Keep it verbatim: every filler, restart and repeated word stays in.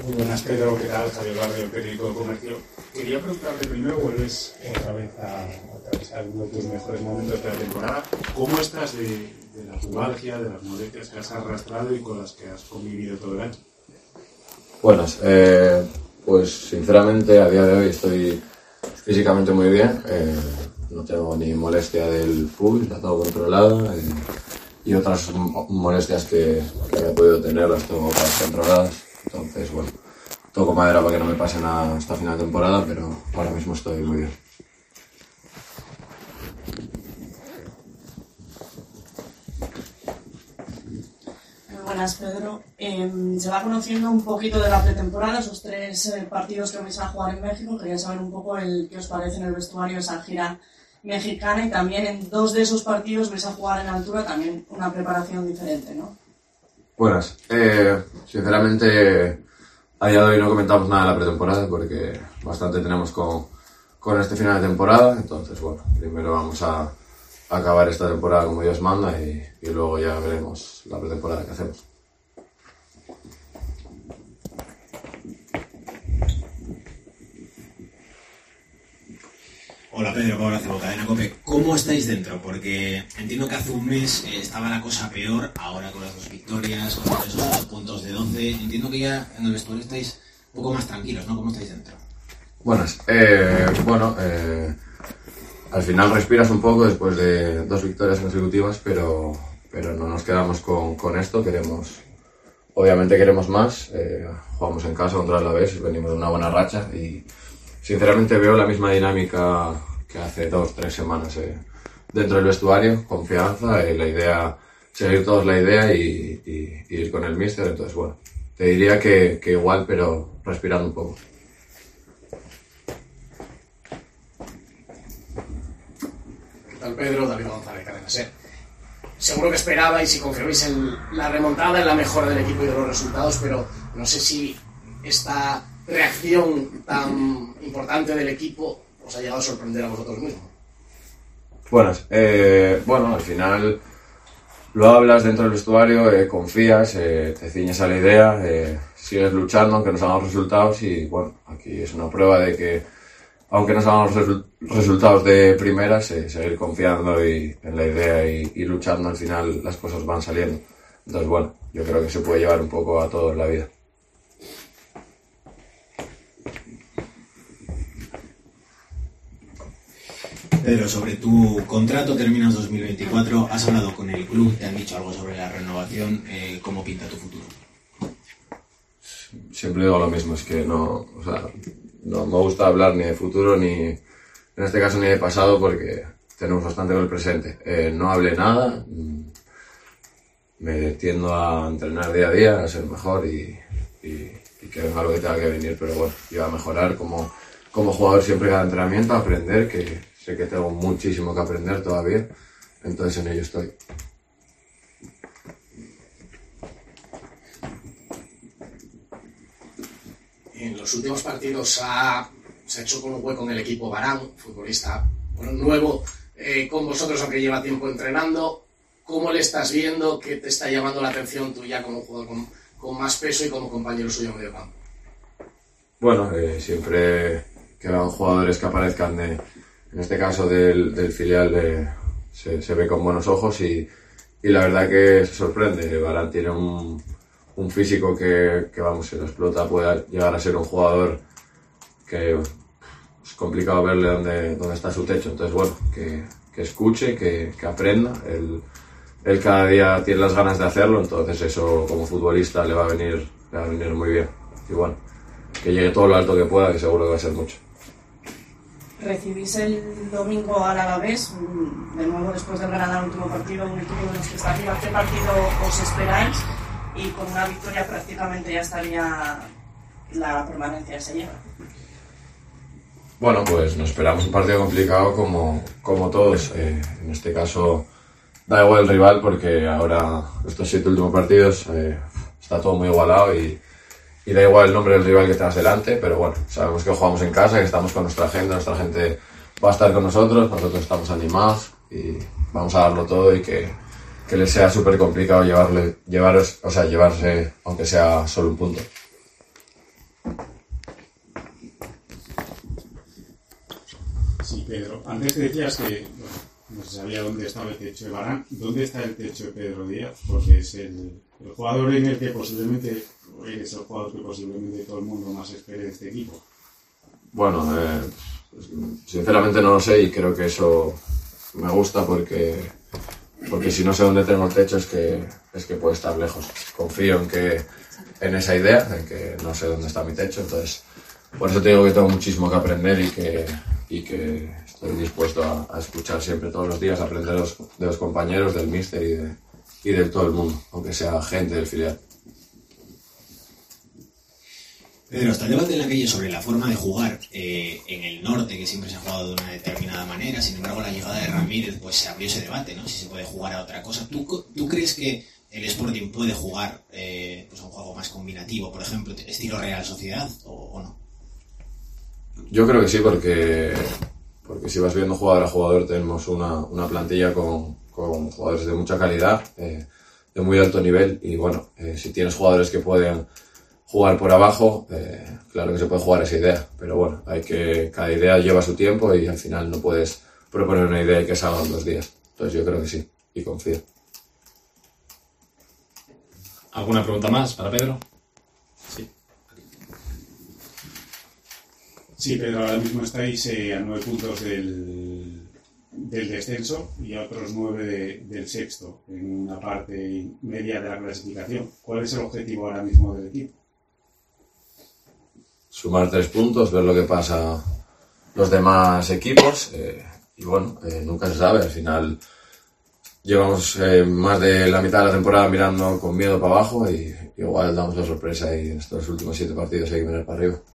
Muy buenas, Pedro. ¿Qué tal? Javier Barrio, el periódico de Comercio. Quería preguntarte primero, vuelves otra vez a atravesar uno de tus mejores momentos de la temporada. ¿Cómo estás de, de la pubalgia, de las molestias que has arrastrado y con las que has convivido todo el año? Buenas, eh, pues sinceramente a día de hoy estoy físicamente muy bien. Eh, no tengo ni molestia del pubis, está todo controlado. Eh, y otras molestias que, que he podido tener las tengo controladas. Entonces, bueno, toco madera para que no me pase nada hasta final de temporada, pero ahora mismo estoy muy bien. Buenas, Pedro. Eh, se va conociendo un poquito de la pretemporada, esos tres eh, partidos que vais a jugar en México. Quería saber un poco el qué os parece en el vestuario esa gira mexicana, y también en dos de esos partidos vais a jugar en altura, también una preparación diferente, ¿no? Buenas. Eh, sinceramente, a día de hoy no comentamos nada de la pretemporada porque bastante tenemos con, con este final de temporada. Entonces, bueno, primero vamos a, a acabar esta temporada como Dios manda y, y luego ya veremos la pretemporada que hacemos. Hola Pedro, Pablo Acebo, Cadena COPE. ¿Cómo estáis dentro? Porque entiendo que hace un mes eh, estaba la cosa peor, ahora con las dos victorias, con esos dos puntos de doce, entiendo que ya en el vestuario estáis un poco más tranquilos, ¿no? ¿Cómo estáis dentro? Buenas. Eh, bueno, eh, al final respiras un poco después de dos victorias consecutivas, pero, pero no nos quedamos con, con esto, queremos, obviamente queremos más. Eh, jugamos en casa contra el Alavés, venimos de una buena racha y sinceramente veo la misma dinámica que hace dos, tres semanas eh, dentro del vestuario, confianza, eh, la idea, seguir todos la idea y, y, y ir con el míster. Entonces, bueno, te diría que, que igual, pero respirando un poco. ¿Qué tal, Pedro? David González, Cadena SER. Seguro que esperabais y confiabais en la remontada, en la mejora del equipo y de los resultados, pero no sé si esta reacción tan importante del equipo os ha llegado a sorprender a vosotros mismos. Buenas. Eh, bueno, al final lo hablas dentro del vestuario, eh, confías, eh, te ciñes a la idea, eh, sigues luchando aunque no salgan los resultados y bueno, aquí es una prueba de que aunque no salgan los resu- resultados de primeras, eh, seguir confiando y, en la idea y, y luchando, al final las cosas van saliendo. Entonces bueno, yo creo que se puede llevar un poco a todo en la vida. Pedro, sobre tu contrato, terminas dos mil veinticuatro, has hablado con el club, te han dicho algo sobre la renovación, eh, ¿cómo pinta tu futuro? Siempre digo lo mismo, es que no, o sea, no me gusta hablar ni de futuro ni, en este caso, ni de pasado porque tenemos bastante con el presente. Eh, no hablé nada, me tiendo a entrenar día a día, a ser mejor y, y, y que venga lo que tenga que venir, pero bueno, yo a mejorar como, como jugador siempre cada entrenamiento, a aprender, que sé que tengo muchísimo que aprender todavía, entonces en ello estoy. En los últimos partidos ha, se ha hecho con un hueco en el equipo Varán, futbolista bueno, nuevo, eh, con vosotros, aunque lleva tiempo entrenando. ¿Cómo le estás viendo? ¿Qué te está llamando la atención tú ya como jugador con, con más peso y como compañero suyo en medio campo? Bueno, eh, siempre que vean jugadores que aparezcan, de, en este caso del, del filial, de, se, se ve con buenos ojos y, y la verdad que se sorprende. Varán tiene un, un físico que, que, vamos, se lo explota, puede llegar a ser un jugador que es complicado verle dónde, dónde está su techo. Entonces, bueno, que, que escuche, que, que aprenda. Él, él cada día tiene las ganas de hacerlo, entonces eso como futbolista le va a venir, le va a venir muy bien. Y bueno, que llegue todo lo alto que pueda, que seguro que va a ser mucho. Recibís el domingo al Alavés, de nuevo después del ganar el último partido, un equipo de los que está arriba. ¿Qué partido os esperáis? Y con una victoria prácticamente ya estaría la permanencia se lleva. Bueno, pues nos esperamos un partido complicado como, como todos. Eh, en este caso da igual el rival porque ahora estos siete últimos partidos eh, está todo muy igualado y, y da igual el nombre del rival que tengas delante, pero bueno, sabemos que jugamos en casa, que estamos con nuestra gente, nuestra gente va a estar con nosotros, nosotros estamos animados y vamos a darlo todo y que, que les sea súper complicado llevarle, llevar, o sea, llevarse, aunque sea solo un punto. Pedro, antes te decías que bueno, no se sabía dónde estaba el techo de Varane. ¿Dónde está el techo de Pedro Díaz? Porque es el, el jugador en el que posiblemente, es el jugador que posiblemente todo el mundo más espere de este equipo. Bueno, eh, sinceramente no lo sé y creo que eso me gusta porque, porque si no sé dónde tengo el techo es que, es que puede estar lejos. Confío en, que, en esa idea, en que no sé dónde está mi techo, entonces por eso te digo que tengo muchísimo que aprender y que, y que estoy dispuesto a, a escuchar siempre todos los días, a aprender de los, de los compañeros, del míster y de, y de todo el mundo, aunque sea gente del filial. Pedro, está el debate en la calle sobre la forma de jugar eh, en el norte, que siempre se ha jugado de una determinada manera. Sin embargo, la llegada de Ramírez, pues se abrió ese debate, ¿no? Si se puede jugar a otra cosa. ¿Tú, tú crees que el Sporting puede jugar eh, pues a un juego más combinativo, por ejemplo, estilo Real Sociedad, o, o no? Yo creo que sí, porque, porque si vas viendo jugador a jugador tenemos una, una plantilla con, con jugadores de mucha calidad, eh, de muy alto nivel y bueno, eh, si tienes jugadores que pueden jugar por abajo, eh, claro que se puede jugar esa idea, pero bueno, hay que, cada idea lleva su tiempo y al final no puedes proponer una idea y que salga en dos días. Entonces yo creo que sí, y confío. ¿Alguna pregunta más para Pedro? Sí. Sí, Pedro, ahora mismo estáis eh, a nueve puntos del, del descenso y a otros nueve de, del sexto, en una parte media de la clasificación. ¿Cuál es el objetivo ahora mismo del equipo? Sumar tres puntos, ver lo que pasa los demás equipos eh, y bueno, eh, nunca se sabe, al final llevamos eh, más de la mitad de la temporada mirando con miedo para abajo y igual damos la sorpresa y en estos últimos siete partidos hay que mirar para arriba.